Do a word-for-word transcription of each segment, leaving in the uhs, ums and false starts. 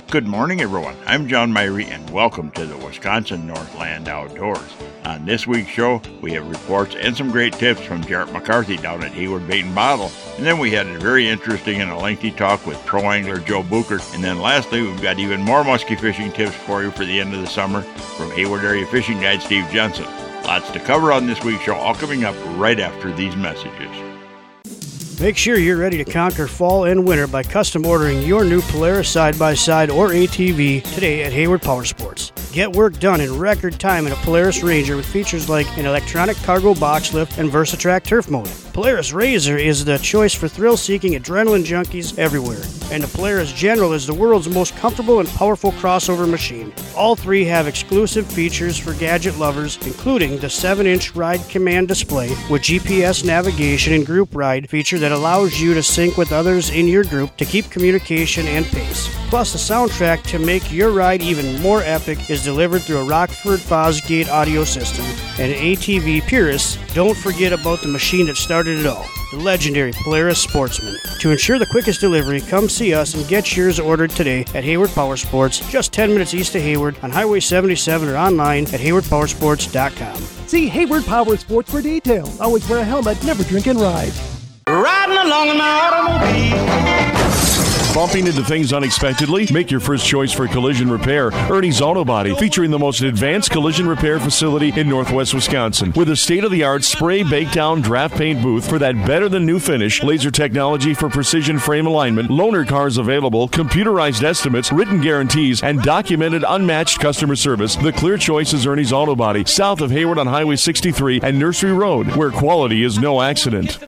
Good morning, everyone. I'm John Myrie, and welcome to the Wisconsin Northland Outdoors. On this week's show, we have reports and some great tips from Jarrett McCarthy down at Hayward Bait and Bottle. And then we had a very interesting and a lengthy talk with pro angler Joe Bucher. And then lastly, we've got even more musky fishing tips for you for the end of the summer from Hayward Area Fishing Guide Steve Jensen. Lots to cover on this week's show, all coming up right after these messages. Make sure you're ready to conquer fall and winter by custom ordering your new Polaris side-by-side or A T V today at Hayward Power Sports. Get work done in record time in a Polaris Ranger with features like an electronic cargo box lift and VersaTrack turf mode. Polaris Razor is the choice for thrill-seeking adrenaline junkies everywhere, and the Polaris General is the world's most comfortable and powerful crossover machine. All three have exclusive features for gadget lovers, including the seven inch Ride Command display with G P S navigation and group ride feature that allows you to sync with others in your group to keep communication and pace. Plus, the soundtrack to make your ride even more epic is delivered through a Rockford Fosgate audio system. And A T V purists, don't forget about the machine that started it all, the legendary Polaris Sportsman. To ensure the quickest delivery, come see us and get yours ordered today at Hayward Power Sports, just ten minutes east of Hayward on Highway seventy-seven or online at hayward power sports dot com. See Hayward Power Sports for details. Always wear a helmet, never drink and ride. Riding along in my automobile. Bumping into things unexpectedly? Make your first choice for collision repair. Ernie's Auto Body, featuring the most advanced collision repair facility in Northwest Wisconsin. With a state-of-the-art spray bake down draft paint booth for that better-than-new finish, laser technology for precision frame alignment, loaner cars available, computerized estimates, written guarantees, and documented unmatched customer service, the clear choice is Ernie's Auto Body, south of Hayward on Highway sixty-three and Nursery Road, where quality is no accident.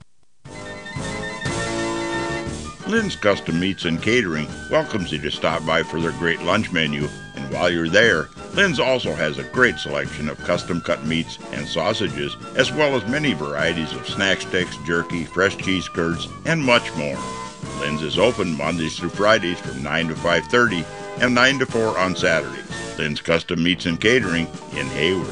Lynn's Custom Meats and Catering welcomes you to stop by for their great lunch menu. And while you're there, Lynn's also has a great selection of custom-cut meats and sausages, as well as many varieties of snack sticks, jerky, fresh cheese curds, and much more. Lynn's is open Mondays through Fridays from nine to five thirty and nine to four on Saturdays. Lynn's Custom Meats and Catering in Hayward.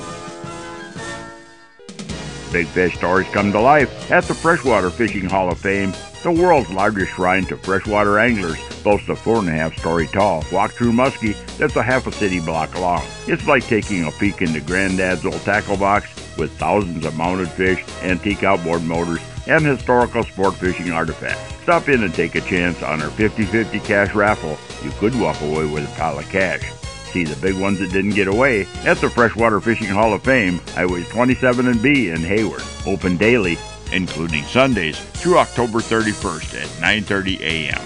Big fish stories come to life at the Freshwater Fishing Hall of Fame. The world's largest shrine to freshwater anglers boasts a four and a half story tall walk-through muskie that's a half a city block long. It's like taking a peek into Granddad's old tackle box with thousands of mounted fish, antique outboard motors, and historical sport fishing artifacts. Stop in and take a chance on our fifty-fifty cash raffle. You could walk away with a pile of cash. See the big ones that didn't get away at the Freshwater Fishing Hall of Fame, Highways twenty-seven and B in Hayward. Open daily, including Sundays, through October thirty-first at nine thirty a.m.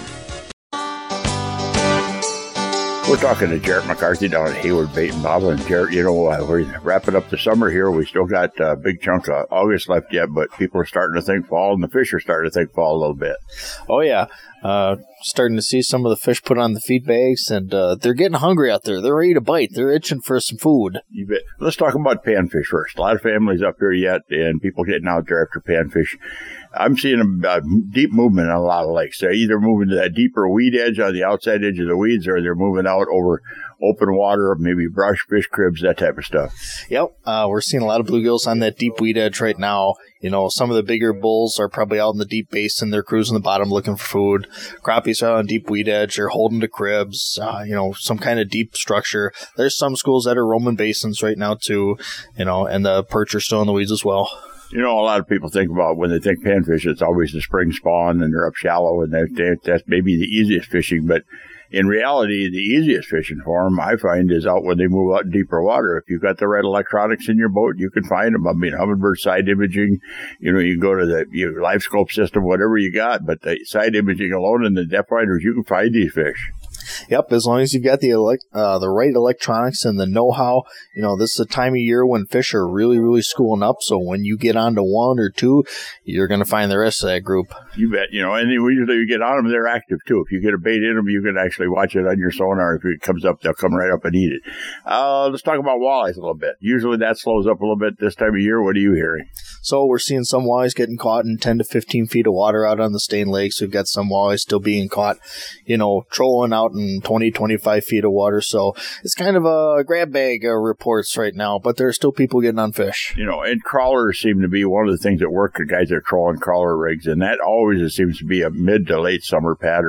We're talking to Jarrett McCarthy down at Hayward Bait and Bottle. And Jarrett, you know, uh, we're wrapping up the summer here. We still got a big chunk of August left yet, but people are starting to think fall, and the fish are starting to think fall a little bit. Oh, yeah. Uh, starting to see some of the fish put on the feed bags, and uh, they're getting hungry out there. They're ready to bite. They're itching for some food. You bet. Let's talk about panfish first. A lot of families up here yet, and people getting out there after panfish. I'm seeing a, a deep movement on a lot of lakes. They're either moving to that deeper weed edge on the outside edge of the weeds, or they're moving out over open water, maybe brush, fish cribs, that type of stuff. Yep. Uh, we're seeing a lot of bluegills on that deep weed edge right now. You know, some of the bigger bulls are probably out in the deep basin. They're cruising the bottom looking for food. Crappies are on deep weed edge. They're holding to cribs, uh, you know, some kind of deep structure. There's some schools that are roaming basins right now, too, you know, and the perch are still in the weeds as well. You know, a lot of people think about when they think panfish, it's always the spring spawn and they're up shallow, and that, that, that's maybe the easiest fishing. But in reality, the easiest fishing for them, I find, is out when they move out in deeper water. If you've got the right electronics in your boat, you can find them. I mean, Humminbird side imaging, you know, you can go to the your live scope system, whatever you got. But the side imaging alone and the depth finders, you can find these fish. Yep, as long as you've got the elect, uh, the right electronics and the know-how, you know, this is a time of year when fish are really, really schooling up. So when you get onto one or two, you're going to find the rest of that group. You bet. You know, and usually you get on them, they're active too. If you get a bait in them, you can actually watch it on your sonar. If it comes up, they'll come right up and eat it. Uh, let's talk about walleyes a little bit. Usually that slows up a little bit this time of year. What are you hearing? So we're seeing some walleyes getting caught in ten to fifteen feet of water out on the Stain Lakes. We've got some walleyes still being caught, you know, trolling out in twenty, twenty-five feet of water. So it's kind of a grab bag of reports right now, but there are still people getting on fish. You know, and crawlers seem to be one of the things that work for guys that are trolling crawler rigs, and that always seems to be a mid to late summer pattern.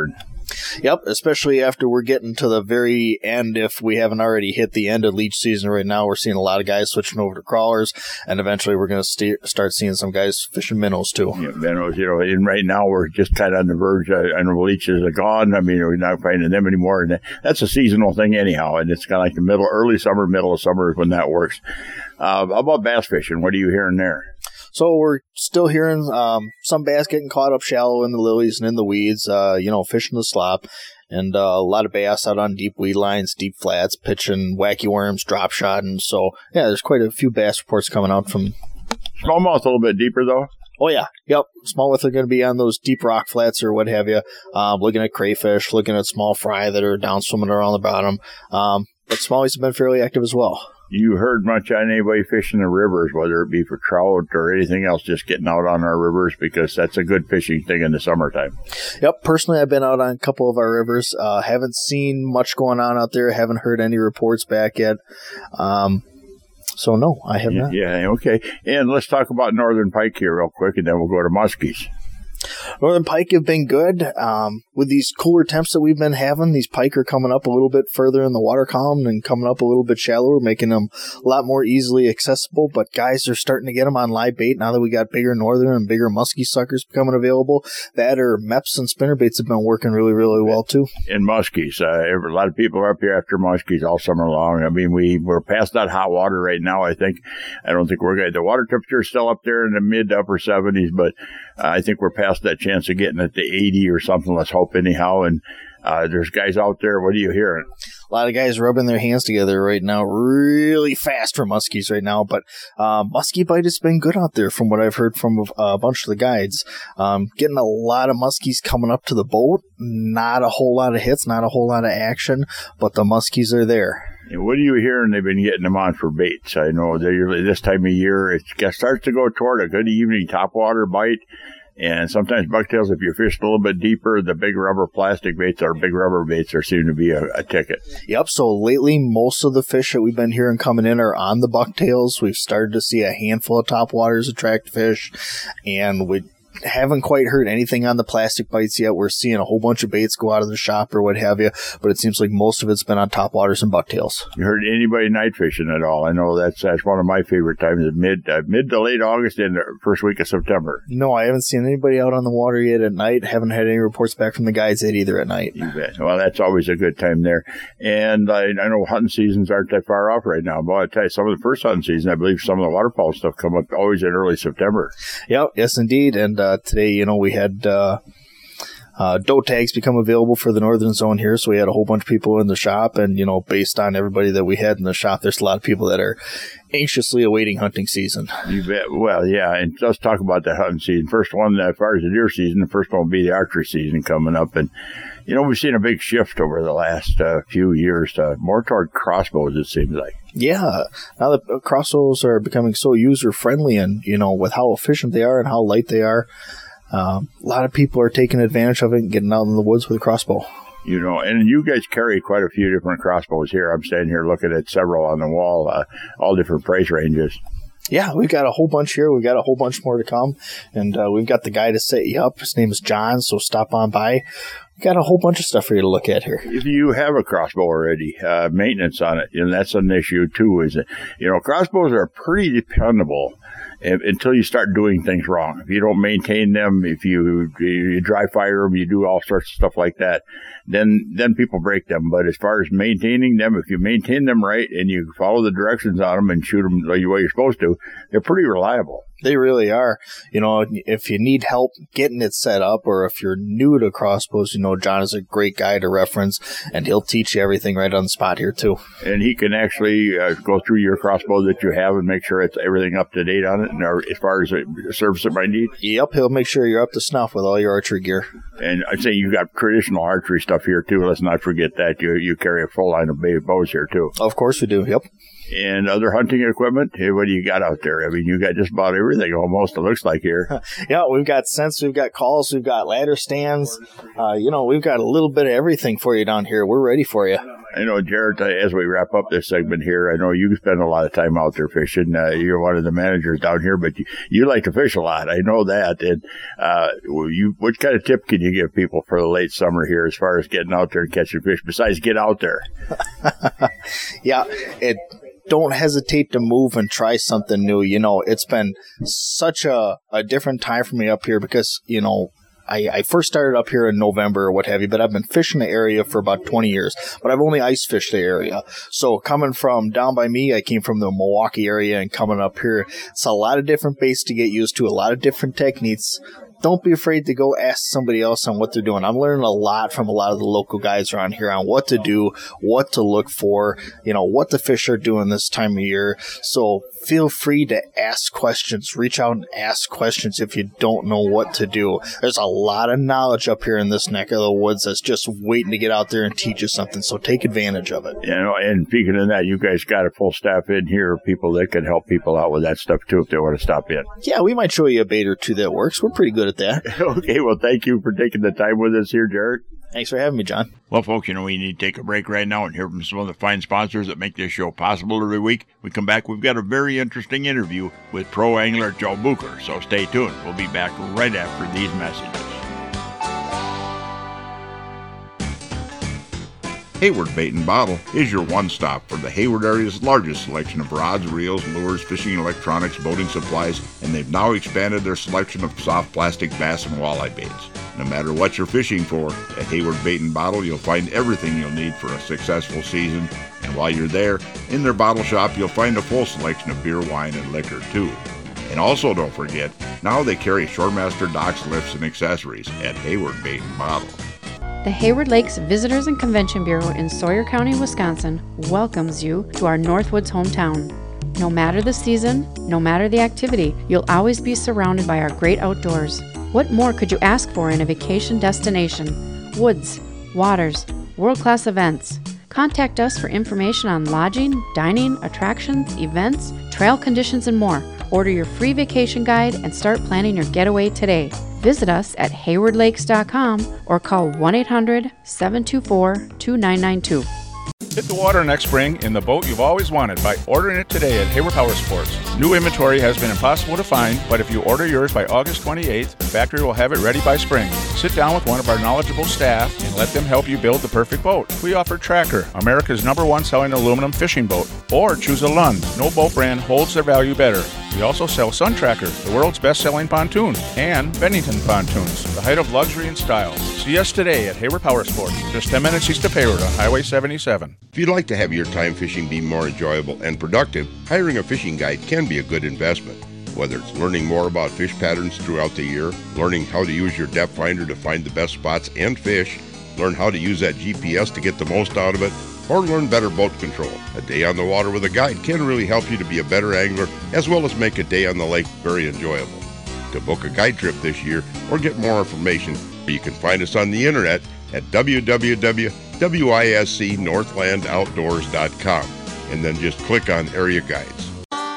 Yep, especially after we're getting to the very end. If we haven't already hit the end of leech season right now, we're seeing a lot of guys switching over to crawlers, and eventually we're going to st- start seeing some guys fishing minnows too. Yeah, minnows, you know, and right now we're just kind of on the verge. Uh, I know leeches are gone. I mean, we're not finding them anymore, and that's a seasonal thing anyhow. And it's kind of like the middle, early summer, middle of summer is when that works. Uh, how about bass fishing? What are you hearing there? So we're still hearing um, some bass getting caught up shallow in the lilies and in the weeds, uh, you know, fishing the slop, and uh, a lot of bass out on deep weed lines, deep flats, pitching wacky worms, drop shotting. So, yeah, there's quite a few bass reports coming out from... Smallmouth a little bit deeper, though? Oh, yeah. Yep. Smallmouth are going to be on those deep rock flats or what have you, um, looking at crayfish, looking at small fry that are down swimming around the bottom. Um, but smallies have been fairly active as well. You heard much on anybody fishing the rivers, whether it be for trout or anything else, just getting out on our rivers, because that's a good fishing thing in the summertime. Yep. Personally, I've been out on a couple of our rivers. Uh, haven't seen much going on out there. Haven't heard any reports back yet. Um, so, no, I have yeah, not. Yeah, okay. And let's talk about northern pike here real quick, and then we'll go to muskies. Northern pike have been good. Um, with these cooler temps that we've been having, these pike are coming up a little bit further in the water column and coming up a little bit shallower, making them a lot more easily accessible. But guys are starting to get them on live bait now that we got bigger northern and bigger muskie suckers becoming available. That or meps and spinnerbaits have been working really, really well too. In muskies, uh, a lot of people are up here after muskies all summer long. I mean, we, we're past that hot water right now, I think. I don't think we're going to, the water temperature is still up there in the mid to upper seventies, but uh, I think we're past that chance of getting it to eighty or something. Let's hope anyhow. And uh, there's guys out there. What are you hearing? A lot of guys rubbing their hands together right now, really fast for muskies right now. But uh, muskie bite has been good out there from what I've heard from a, a bunch of the guides. Um, getting a lot of muskies coming up to the boat. Not a whole lot of hits, not a whole lot of action, but the muskies are there. And what are you hearing? They've been getting them on for baits. I know they usually this time of year it starts to go toward a good evening topwater bite. And sometimes bucktails, if you fish a little bit deeper, the big rubber plastic baits or big rubber baits are seem to be a, a ticket. Yep. So lately, most of the fish that we've been hearing coming in are on the bucktails. We've started to see a handful of topwaters attract fish, and we haven't quite heard anything on the plastic bites yet. We're seeing a whole bunch of baits go out of the shop or what have you, but it seems like most of it's been on topwaters and bucktails. You heard anybody night fishing at all? I know that's that's one of my favorite times, mid uh, mid to late August and the first week of September. No, I haven't seen anybody out on the water yet at night. Haven't had any reports back from the guides yet either at night. You bet. Well, that's always a good time there. And I, I know hunting seasons aren't that far off right now, but I tell you, some of the first hunting season, I believe some of the waterfowl stuff come up always in early September. Yep, yes indeed. And uh, today, you know, we had uh, uh, doe tags become available for the northern zone here, so we had a whole bunch of people in the shop, and, you know, based on everybody that we had in the shop, there's a lot of people that are anxiously awaiting hunting season. You bet. Well, yeah, and let's talk about that hunting season. First one, as far as the deer season, the first one will be the archery season coming up, and, you know, we've seen a big shift over the last uh, few years, uh, more toward crossbows, it seems like. Yeah, now that crossbows are becoming so user-friendly and, you know, with how efficient they are and how light they are, Um, a lot of people are taking advantage of it and getting out in the woods with a crossbow. You know, and you guys carry quite a few different crossbows here. I'm standing here looking at several on the wall, uh, all different price ranges. Yeah, we've got a whole bunch here. We've got a whole bunch more to come. And uh, we've got the guy to set you up. His name is John, so stop on by. We've got a whole bunch of stuff for you to look at here. If you have a crossbow already, uh, maintenance on it, and that's an issue too, is that, you know, crossbows are pretty dependable until you start doing things wrong. If you don't maintain them, if you, you dry fire them, you do all sorts of stuff like that, then then people break them. But as far as maintaining them, if you maintain them right and you follow the directions on them and shoot them the way you're supposed to, they're pretty reliable. They really are. You know, if you need help getting it set up, or if you're new to crossbows, you know, John is a great guy to reference, and he'll teach you everything right on the spot here, too. And he can actually uh, go through your crossbow that you have and make sure it's everything up to date on it, and or as far as the service it might need. Yep, he'll make sure you're up to snuff with all your archery gear. And I'd say you've got traditional archery stuff here, too. Let's not forget that. You you carry a full line of bows here, too. Of course we do, yep. And other hunting equipment, hey, what do you got out there? I mean, you got just about everything everything almost, it looks like here. Yeah, we've got scents, we've got calls, we've got ladder stands. Uh, you know, we've got a little bit of everything for you down here. We're ready for you. I know, Jared, as we wrap up this segment here, I know you spend a lot of time out there fishing. Uh, you're one of the managers down here, but you, you like to fish a lot. I know that. And uh, you, what kind of tip can you give people for the late summer here as far as getting out there and catching fish, besides get out there? Yeah, it... Don't hesitate to move and try something new. You know, it's been such a, a different time for me up here because, you know, I, I first started up here in November or what have you, but I've been fishing the area for about twenty years, but I've only ice fished the area. So coming from down by me, I came from the Milwaukee area, and coming up here, it's a lot of different baits to get used to, a lot of different techniques. Don't be afraid to go ask somebody else on what they're doing. I'm learning a lot from a lot of the local guys around here on what to do, what to look for, you know, what the fish are doing this time of year. So feel free to ask questions. Reach out and ask questions if you don't know what to do. There's a lot of knowledge up here in this neck of the woods that's just waiting to get out there and teach you something. So take advantage of it. You know, and speaking of that, you guys got a full staff in here, people that can help people out with that stuff too if they want to stop in. Yeah, we might show you a bait or two that works. We're pretty good at that. Okay, well, thank you for taking the time with us here, Jared. Thanks for having me, John. Well, folks, you know, we need to take a break right now and hear from some of the fine sponsors that make this show possible every week. We come back, we've got a very interesting interview with pro angler Joe Bucher, so stay tuned. We'll be back right after these messages. Hayward Bait and Bottle is your one-stop for the Hayward area's largest selection of rods, reels, lures, fishing electronics, boating supplies, and they've now expanded their selection of soft plastic bass and walleye baits. No matter what you're fishing for, at Hayward Bait and Bottle you'll find everything you'll need for a successful season, and while you're there, in their bottle shop you'll find a full selection of beer, wine, and liquor too. And also don't forget, now they carry Shoremaster docks, lifts, and accessories at Hayward Bait and Bottle. The Hayward Lakes Visitors and Convention Bureau in Sawyer County, Wisconsin welcomes you to our Northwoods hometown. No matter the season, no matter the activity, you'll always be surrounded by our great outdoors. What more could you ask for in a vacation destination? Woods, waters, world-class events. Contact us for information on lodging, dining, attractions, events, trail conditions, and more. Order your free vacation guide and start planning your getaway today. Visit us at hayward lakes dot com or call one eight hundred, seven two four, two nine nine two. Hit the water next spring in the boat you've always wanted by ordering it today at Hayward Power Sports. New inventory has been impossible to find, but if you order yours by August twenty-eighth, the factory will have it ready by spring. Sit down with one of our knowledgeable staff and let them help you build the perfect boat. We offer Tracker, America's number one selling aluminum fishing boat, or choose a Lund. No boat brand holds their value better. We also sell Sun Tracker, the world's best-selling pontoon, and Bennington pontoons, the height of luxury and style. See us today at Hayward Power Sports, just ten minutes east of Hayward on Highway seventy-seven. If you'd like to have your time fishing be more enjoyable and productive, hiring a fishing guide can be a good investment. Whether it's learning more about fish patterns throughout the year, learning how to use your depth finder to find the best spots and fish, learn how to use that G P S to get the most out of it, or learn better boat control. A day on the water with a guide can really help you to be a better angler, as well as make a day on the lake very enjoyable. To book a guide trip this year or get more information, you can find us on the internet at w w w dot wisc northland outdoors dot com and then just click on Area Guides.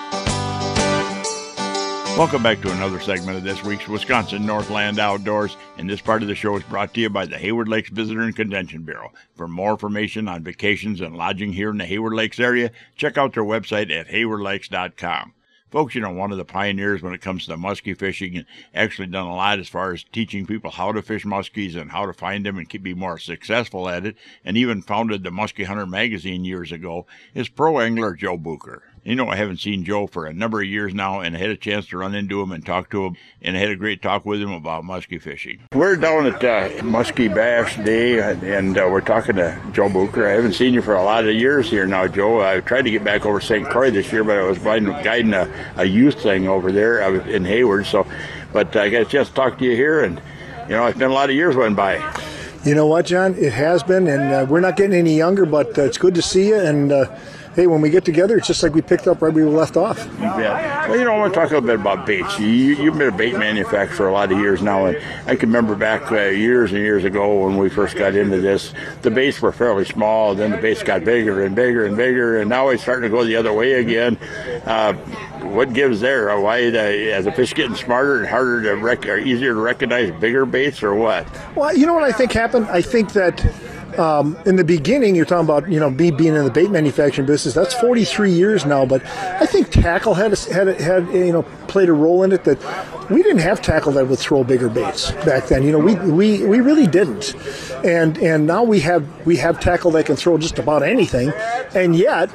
Welcome back to another segment of this week's Wisconsin Northland Outdoors, and this part of the show is brought to you by the Hayward Lakes Visitor and Convention Bureau. For more information on vacations and lodging here in the Hayward Lakes area, check out their website at hayward lakes dot com. Folks, you know, one of the pioneers when it comes to muskie fishing, and actually done a lot as far as teaching people how to fish muskies and how to find them and be more successful at it, and even founded the Muskie Hunter magazine years ago, is pro angler Joe Bucher. You know, I haven't seen Joe for a number of years now, and I had a chance to run into him and talk to him, and I had a great talk with him about muskie fishing. We're down at uh, Muskie Bass Day, and uh, we're talking to Joe Bucher. I haven't seen you for a lot of years here now, Joe. I tried to get back over Saint Croix this year, but I was guiding a, a youth thing over there in Hayward. So, but I got a chance to talk to you here, and you know, it's been a lot of years went by. You know what, John? It has been, and uh, we're not getting any younger, but uh, it's good to see you, and uh, hey, when we get together, it's just like we picked up right where we left off. Yeah. Well, you know, I want to talk a little bit about baits. You, you've been a bait manufacturer for a lot of years now, and I can remember back uh, years and years ago when we first got into this, the baits were fairly small, then the baits got bigger and bigger and bigger, and now it's starting to go the other way again. Uh, what gives there? Why, the, as the fish getting smarter and harder to rec- or easier to recognize bigger baits, or what? Well, you know what I think happened? I think that um, in the beginning, you're talking about, you know, me being in the bait manufacturing business. That's forty-three years now, but I think tackle had a, had a, had you know played a role in it. That we didn't have tackle that would throw bigger baits back then. You know, we we, we really didn't, and and now we have we have tackle that can throw just about anything, and yet.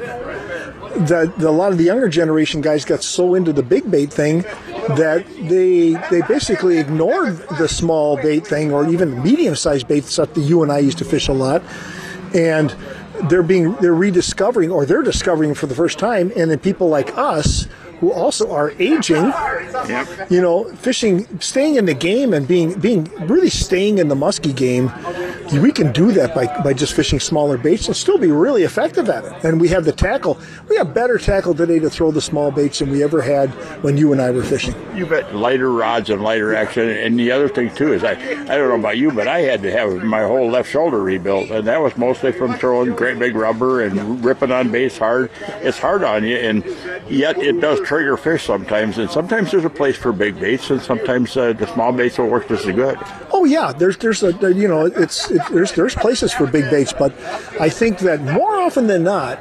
The, the, a lot of the younger generation guys got so into the big bait thing that they they basically ignored the small bait thing or even medium-sized bait stuff that you and I used to fish a lot, and they're being they're rediscovering or they're discovering for the first time, and then people like us who also are aging, yep. you know, fishing, staying in the game and being being really staying in the muskie game. We can do that by, by just fishing smaller baits and still be really effective at it. And we have the tackle. We have better tackle today to throw the small baits than we ever had when you and I were fishing. You bet. Lighter rods and lighter action. And the other thing, too, is I, I don't know about you, but I had to have my whole left shoulder rebuilt. And that was mostly from throwing great big rubber and ripping on baits hard. It's hard on you, and yet it does trigger fish sometimes. And sometimes there's a place for big baits, and sometimes uh, the small baits will work just as good. Oh, yeah. There's, there's a, you know, it's, it, there's, there's places for big baits, but I think that more often than not,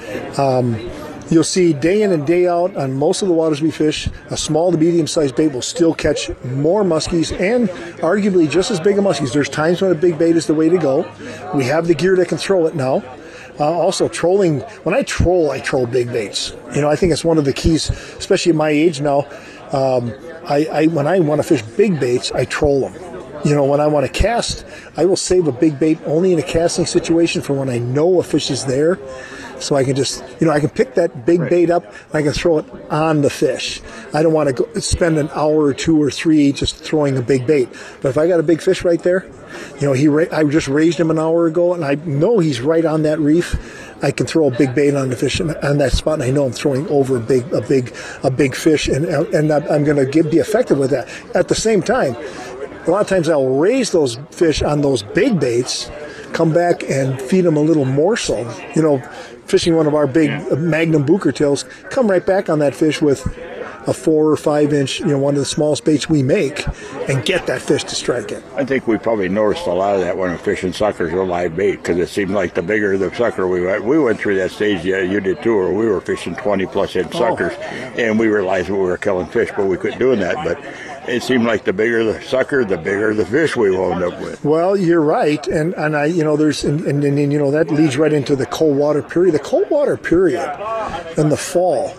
um, you'll see day in and day out on most of the waters we fish, a small to medium-sized bait will still catch more muskies and arguably just as big a muskies. There's times when a big bait is the way to go. We have the gear that can throw it now. Uh, also, trolling, when I troll, I troll big baits. You know, I think it's one of the keys, especially at my age now. Um, I, I when I want to fish big baits, I troll them. You know, when I want to cast, I will save a big bait only in a casting situation for when I know a fish is there. So I can just, you know, I can pick that big right. bait up and I can throw it on the fish. I don't want to go spend an hour or two or three just throwing a big bait. But if I got a big fish right there, you know, he ra- I just raised him an hour ago and I know he's right on that reef. I can throw a big bait on the fish on that spot, and I know I'm throwing over a big, a big, a big fish, and and I'm going to be effective with that. At the same time, a lot of times I'll raise those fish on those big baits, come back and feed them a little morsel. You know, fishing one of our big Magnum Booker tails, come right back on that fish with a four or five inch, you know, one of the smallest baits we make, and get that fish to strike it. I think we probably noticed a lot of that when we're fishing suckers or live bait, because it seemed like the bigger the sucker we went, we went through that stage, yeah, you did too, where we were fishing twenty plus inch suckers, oh. and we realized we were killing fish, but we couldn't do that. But it seemed like the bigger the sucker, the bigger the fish we wound up with. Well, you're right, and and I, you know, there's and, and, and you know that leads right into the cold water period. The cold water period in the fall,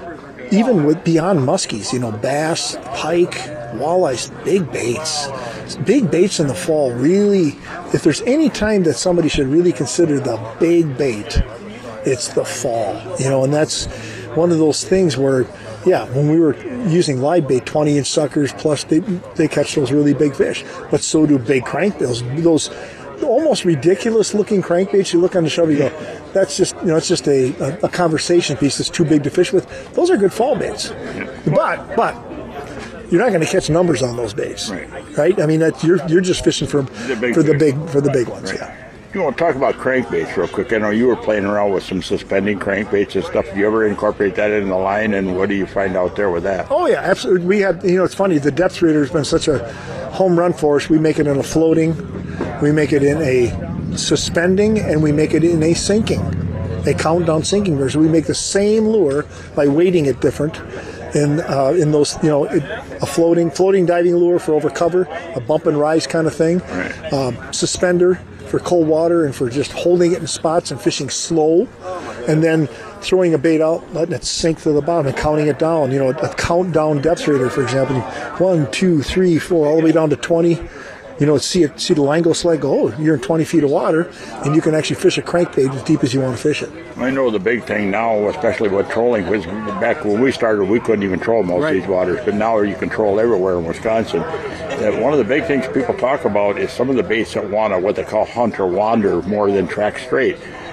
even with beyond muskies, you know, bass, pike, walleyes, big baits. Big baits in the fall really, if there's any time that somebody should really consider the big bait, it's the fall. You know, and that's one of those things where, yeah, when we were using live bait, twenty inch suckers, plus they they catch those really big fish. But so do big crankbaits. Those almost ridiculous looking crankbaits you look on the show, you go, that's just, you know, it's just a, a, a conversation piece that's too big to fish with. Those are good fall baits. But, but, you're not going to catch numbers on those baits, right? right? I mean, that's, you're you're just fishing for the big for fish. the big for the big ones, right. yeah. You want to talk about crankbaits real quick? I know you were playing around with some suspending crankbaits and stuff. Do you ever incorporate that in the line, and what do you find out there with that? Oh, yeah, absolutely. We have, you know, it's funny, the depth reader has been such a home run for us. We make it in a floating, we make it in a suspending, and we make it in a sinking, a countdown sinking version. We make the same lure by weighting it different. In uh, in those, you know, it, a floating floating diving lure for over cover, a bump and rise kind of thing, right. um, suspender for cold water and for just holding it in spots and fishing slow, and then throwing a bait out, letting it sink to the bottom and counting it down. You know, a countdown depth reader, for example, one, two, three, four, all the way down to twenty. You know, see it, see the line go slide, go, oh, you're in twenty feet of water, and you can actually fish a crankbait as deep as you want to fish it. I know the big thing now, especially with trolling, was back when we started, we couldn't even troll most right. of these waters, but now you can troll everywhere in Wisconsin. That one of the big things people talk about is some of the baits that want to, what they call hunt or wander more than track straight.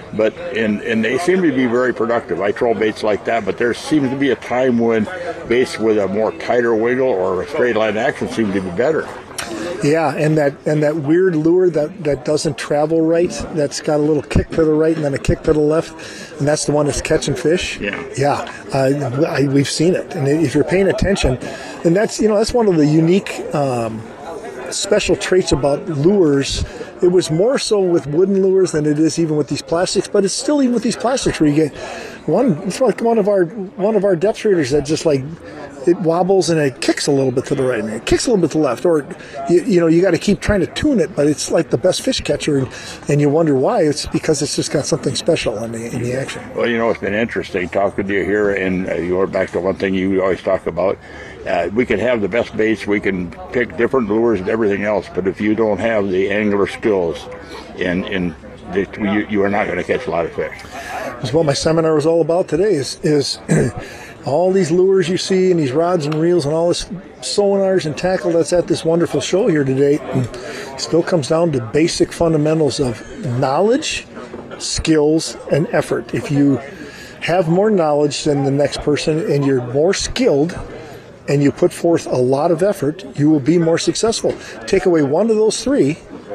but and and they seem to be very productive. I troll baits like that, but there seems to be a time when baits with a more tighter wiggle or a straight line action seem to be better. Yeah, and that and that weird lure that, that doesn't travel right, that's got a little kick to the right and then a kick to the left, and that's the one that's catching fish. Yeah, yeah, uh, I, we've seen it, and if you're paying attention, and that's you know that's one of the unique um, special traits about lures. It was more so with wooden lures than it is even with these plastics, but it's still even with these plastics where you get one. It's like one of our one of our depth traders that just like. It wobbles and it kicks a little bit to the right and it kicks a little bit to the left, or you, you know you got to keep trying to tune it, but it's like the best fish catcher, and, and you wonder why. It's because it's just got something special in the in the action. Well, you know, it's been interesting talking to you here, and uh, you went back to one thing you always talk about. Uh, we can have the best baits, we can pick different lures and everything else, but if you don't have the angler skills, and in you, you are not going to catch a lot of fish. That's what my seminar was all about today. Is is. All these lures you see and these rods and reels and all this sonars and tackle that's at this wonderful show here today still comes down to basic fundamentals of knowledge, skills, and effort. If you have more knowledge than the next person and you're more skilled and you put forth a lot of effort, you will be more successful. Take away one of those three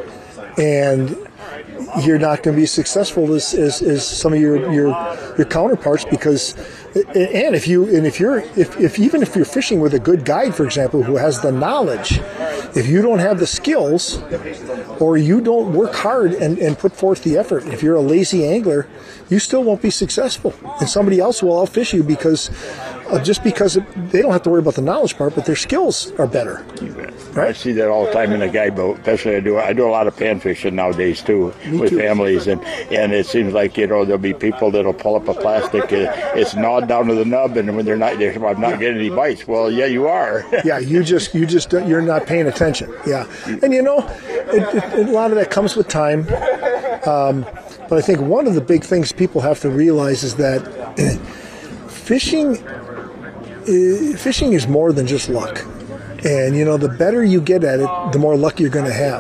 and you're not going to be successful as, as, as some of your, your your counterparts, because and if you and if you're if, if even if you're fishing with a good guide, for example, who has the knowledge, if you don't have the skills or you don't work hard and, and put forth the effort, if you're a lazy angler, you still won't be successful, and somebody else will outfish you because uh, just because it, they don't have to worry about the knowledge part, but their skills are better. Right? I see that all the time in the guide boat. Especially I do I do a lot of pan fishing nowadays too. Me with too. Families, and, and it seems like you know there'll be people that'll pull up a plastic, it's gnawed down to the nub, and when they're not, they're, I'm not getting any bites. Well, yeah, you are. yeah, you just you just you're not paying attention. Yeah, and you know, it, it, a lot of that comes with time. Um, but I think one of the big things people have to realize is that fishing, uh, fishing is more than just luck. And you know, the better you get at it, the more luck you're going to have.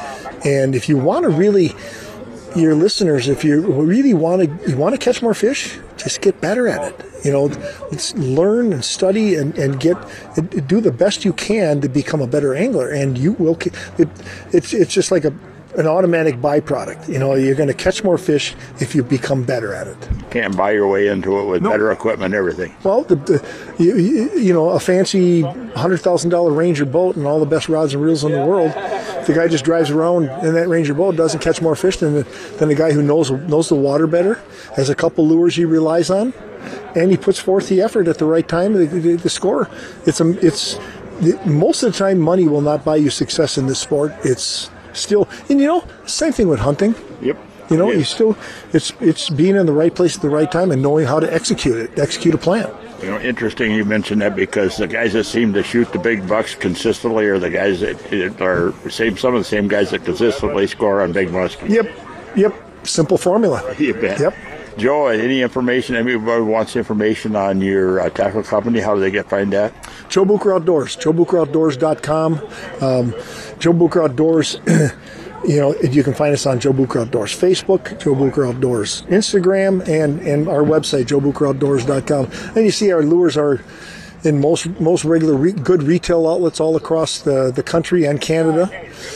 And if you want to really, your listeners, if you really want to, you want to catch more fish, just get better at it. You know, let's learn and study and, and get do the best you can to become a better angler, and you will. It, it's it's just like a an automatic byproduct. You know, you're going to catch more fish if you become better at it. You can't buy your way into it with no. better equipment and everything. Well, the, the, you, you know, a fancy one hundred thousand dollars Ranger boat and all the best rods and reels in the world, if the guy just drives around in that Ranger boat, doesn't catch more fish than the, than the guy who knows knows the water better, has a couple lures he relies on, and he puts forth the effort at the right time, the, the, the score. It's a, it's the, most of the time, money will not buy you success in this sport. It's still, and you know, same thing with hunting. Yep. You know, yes. you still, it's it's being in the right place at the right time and knowing how to execute it, execute a plan. You know, interesting you mentioned that, because the guys that seem to shoot the big bucks consistently are the guys that are same some of the same guys that consistently score on big muskies. Yep. Yep. Simple formula. You bet. Yep. Joe, any information, anybody wants information on your uh, tackle company, how do they get find that? Joe Bucher Outdoors, joe bucher outdoors dot com. Um, Joe Bucher Outdoors, you know, you can find us on Joe Bucher Outdoors Facebook, Joe Bucher Outdoors Instagram, and, and our website, joe bucher outdoors dot com. And you see our lures are in most most regular re- good retail outlets all across the, the country and Canada.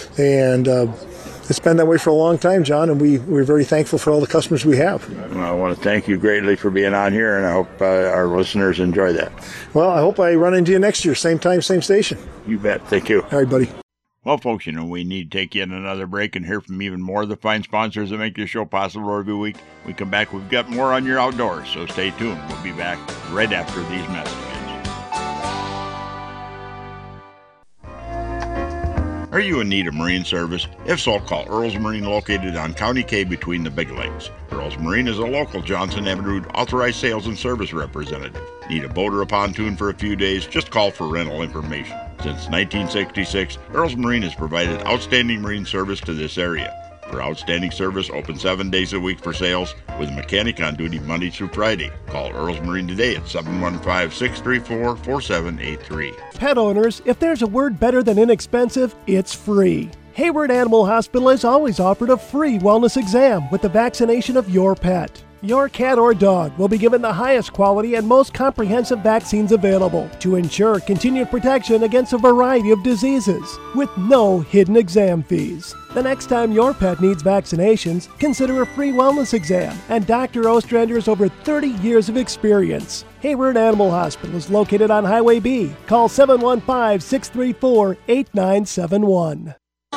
And uh, it's been that way for a long time, John, and we, we're very thankful for all the customers we have. Well, I want to thank you greatly for being on here, and I hope uh, our listeners enjoy that. Well, I hope I run into you next year, same time, same station. You bet. Thank you. All right, buddy. Well, folks, you know, we need to take in another break and hear from even more of the fine sponsors that make this show possible every week. When we come back, we've got more on your outdoors, so stay tuned. We'll be back right after these messages. Are you in need of marine service? If so, call Earls Marine, located on County K between the Big Lakes. Earls Marine is a local Johnson Avenue authorized sales and service representative. Need a boat or a pontoon for a few days? Just call for rental information. Since nineteen sixty-six, Earls Marine has provided outstanding marine service to this area. For outstanding service, open seven days a week for sales, with a mechanic on duty Monday through Friday. Call Earls Marine today at seven one five, six three four, four seven eight three. Pet owners, if there's a word better than inexpensive, it's free. Hayward Animal Hospital has always offered a free wellness exam with the vaccination of your pet. Your cat or dog will be given the highest quality and most comprehensive vaccines available to ensure continued protection against a variety of diseases with no hidden exam fees. The next time your pet needs vaccinations, consider a free wellness exam and Doctor Ostrander's over thirty years of experience. Hayward Animal Hospital is located on Highway B. Call seven one five, six three four, eight nine seven one.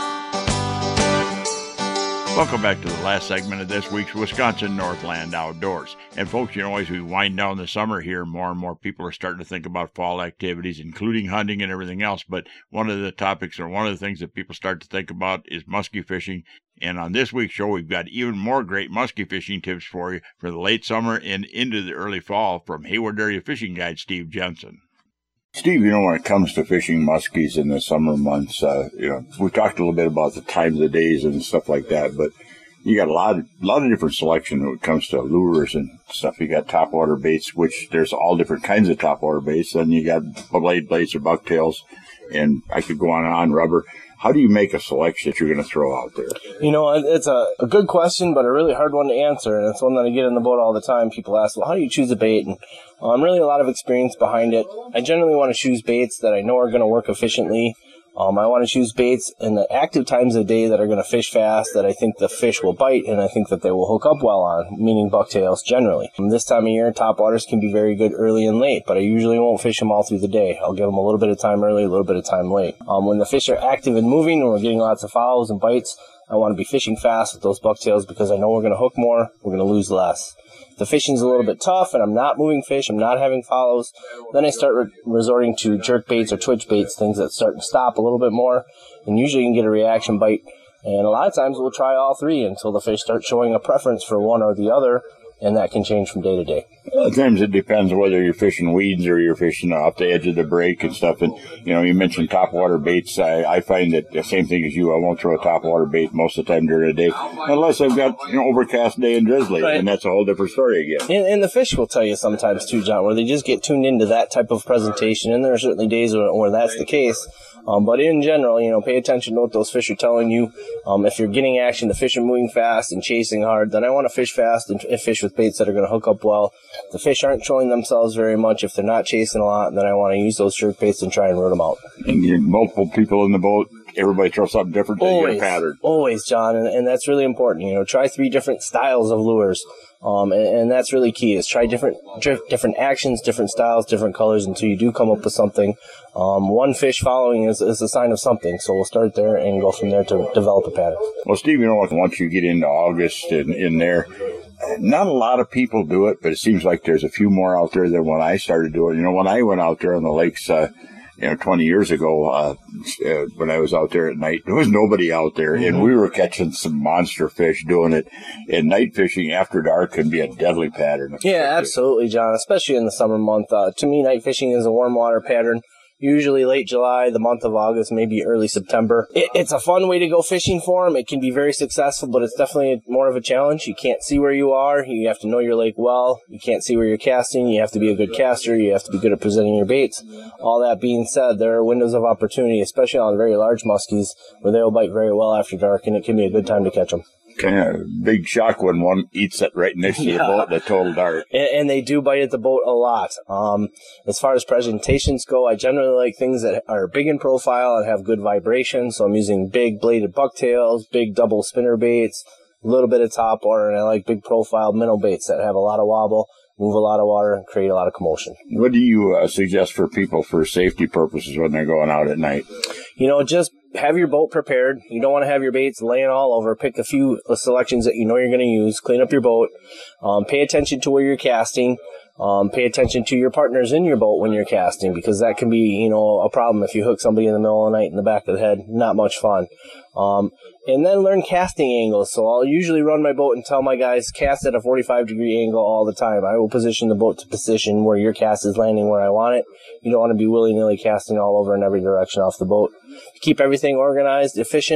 Welcome back to the last segment of this week's Wisconsin Northland Outdoors. And folks, you know, as we wind down the summer here, more and more people are starting to think about fall activities, including hunting and everything else. But one of the topics or one of the things that people start to think about is muskie fishing. And on this week's show, we've got even more great muskie fishing tips for you for the late summer and into the early fall from Hayward Area Fishing Guide Steve Jensen. Steve, you know, when it comes to fishing muskies in the summer months, uh, you know, we talked a little bit about the times of days and stuff like that, but you got a lot of, a lot of different selection when it comes to lures and stuff. You got topwater baits, which there's all different kinds of topwater baits. Then you got blade baits or bucktails, and I could go on and on, rubber. How do you make a selection that you're going to throw out there? You know, it's a, a good question, but a really hard one to answer, and it's one that I get in the boat all the time. People ask, well, how do you choose a bait? And um, really a lot of experience behind it. I generally want to choose baits that I know are going to work efficiently. Um, I want to choose baits in the active times of day that are going to fish fast, that I think the fish will bite, and I think that they will hook up well on, meaning bucktails generally. Um, this time of year, topwaters can be very good early and late, but I usually won't fish them all through the day. I'll give them a little bit of time early, a little bit of time late. Um, when the fish are active and moving and we're getting lots of fouls and bites, I want to be fishing fast with those bucktails because I know we're going to hook more, we're going to lose less. The fishing's a little bit tough and I'm not moving fish, I'm not having follows, then I start re- resorting to jerk baits or twitch baits, things that start and stop a little bit more, and usually you can get a reaction bite. And a lot of times we'll try all three until the fish start showing a preference for one or the other, and that can change from day to day. Sometimes it depends whether you're fishing weeds or you're fishing off the edge of the break and stuff. And, you know, you mentioned topwater baits. I, I find that the same thing as you. I won't throw a topwater bait most of the time during the day unless I've got, you know, overcast day and drizzly, right. And that's a whole different story again. And, and the fish will tell you sometimes too, John, where they just get tuned into that type of presentation, and there are certainly days where, where that's the case. Um, but in general, you know, pay attention to what those fish are telling you. Um, if you're getting action, the fish are moving fast and chasing hard, then I want to fish fast and fish with baits that are going to hook up well. If the fish aren't showing themselves very much, if they're not chasing a lot, then I want to use those jerk baits and try and root them out. And you multiple people in the boat, everybody throws something different, they get a pattern. Always, John, and, and that's really important. You know, try three different styles of lures. Um, and, and that's really key, is try different different actions, different styles, different colors until you do come up with something. Um, one fish following is, is a sign of something, so we'll start there and go from there to develop a pattern. Well, Steve, you know, once you get into August and in there, not a lot of people do it, but it seems like there's a few more out there than when I started doing it. You know, when I went out there on the lakes, uh, you know, twenty years ago, uh, uh, when I was out there at night, there was nobody out there, mm-hmm. and we were catching some monster fish doing it. And night fishing after dark can be a deadly pattern. Yeah, absolutely, John, especially in the summer month. Uh, to me, night fishing is a warm water pattern. Usually late July, the month of August, maybe early September. It, it's a fun way to go fishing for them. It can be very successful, but it's definitely more of a challenge. You can't see where you are. You have to know your lake well. You can't see where you're casting. You have to be a good caster. You have to be good at presenting your baits. All that being said, there are windows of opportunity, especially on very large muskies, where they will bite very well after dark, and it can be a good time to catch them. Kind of big shock when one eats it right next to yeah. the boat in the total dark. And, and they do bite at the boat a lot. Um, as far as presentations go, I generally like things that are big in profile and have good vibration. So I'm using big bladed bucktails, big double spinner baits, a little bit of top water, and I like big profile minnow baits that have a lot of wobble, move a lot of water, and create a lot of commotion. What do you uh, suggest for people for safety purposes when they're going out at night? You know, just have your boat prepared. You don't want to have your baits laying all over. Pick a few selections that you know you're going to use. Clean up your boat. Um, pay attention to where you're casting. Um, pay attention to your partners in your boat when you're casting, because that can be, you know, a problem if you hook somebody in the middle of the night in the back of the head. Not much fun. Um, and then learn casting angles. So I'll usually run my boat and tell my guys, cast at a forty-five degree angle all the time. I will position the boat to position where your cast is landing where I want it. You don't want to be willy-nilly casting all over in every direction off the boat. To keep everything organized, efficient,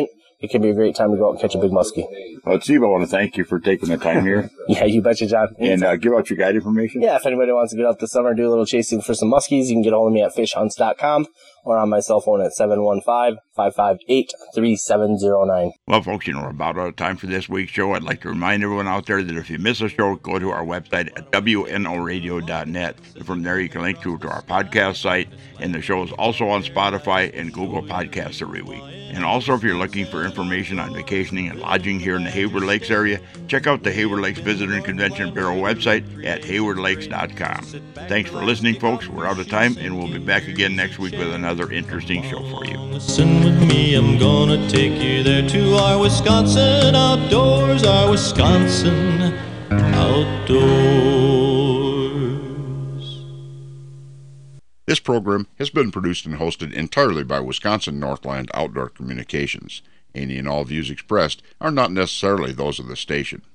it can be a great time to go out and catch a big muskie. Well, Steve, I want to thank you for taking the time here. Yeah, you betcha, John. And uh, give out your guide information. Yeah, if anybody wants to get out this summer and do a little chasing for some muskies, you can get a hold of me at fish hunts dot com or on my cell phone at seven one five, five five eight, three seven zero nine. Well, folks, you know, we're about out of time for this week's show. I'd like to remind everyone out there that if you miss a show, go to our website at W N O radio dot net. From there, you can link to, to our podcast site, and the show is also on Spotify and Google Podcasts every week. And also, if you're looking for information on vacationing and lodging here in the Hayward Lakes area, check out the Hayward Lakes Visitor and Convention Bureau website at hayward lakes dot com. Thanks for listening, folks. We're out of time, and we'll be back again next week with another interesting show for you. Listen with me, I'm gonna take you there to our Wisconsin outdoors, our Wisconsin outdoors. This program has been produced and hosted entirely by Wisconsin Northland Outdoor Communications. Any and all views expressed are not necessarily those of the station.